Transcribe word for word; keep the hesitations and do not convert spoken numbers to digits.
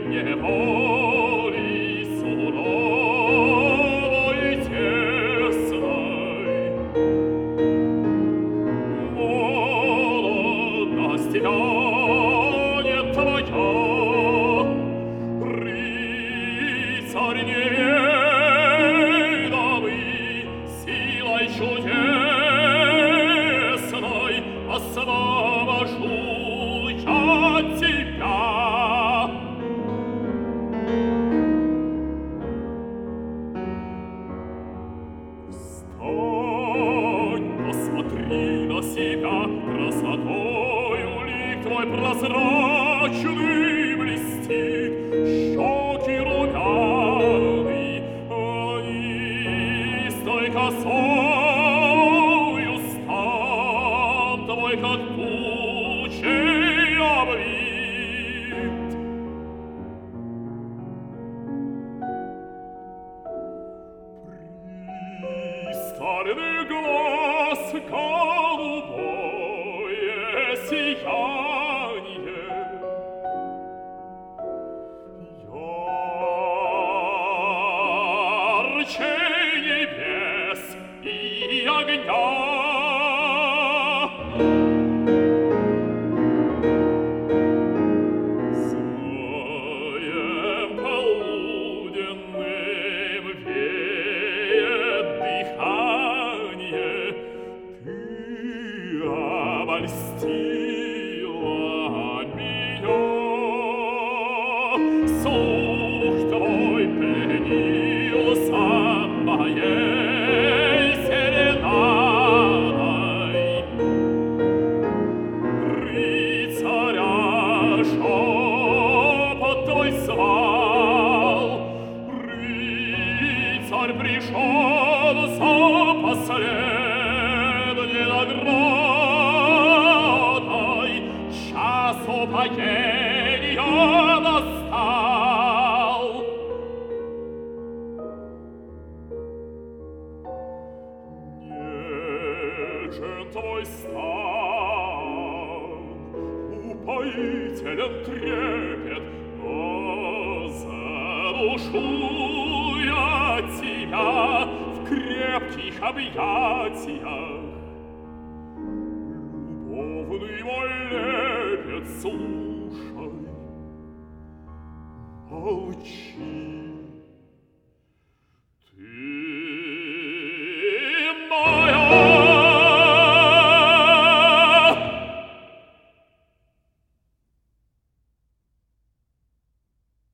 неволи суровой тесной. Молодость тянет твоя, рыцарь неведомый, силой чудесной освобожу я тебя. Встань, посмотри на себя, красотою лик твой прозрачный блестит, щеки румяны, они с той косою стан твой, как тучей обвит. Пристальный глаз, голубое сияние, ярче небес и огня. Зноем полуденным веет дыхание, ты обольстила меня. Слух твой пленился моей серенадой, рыцаря шепот твой звал, рыцарь пришел за последней наградой, час упокоения настал. Нежен твой стан, упоителен трепет, но задушу я тебя в крепких объятиях. Любовный мой лепет, слушай, молчи.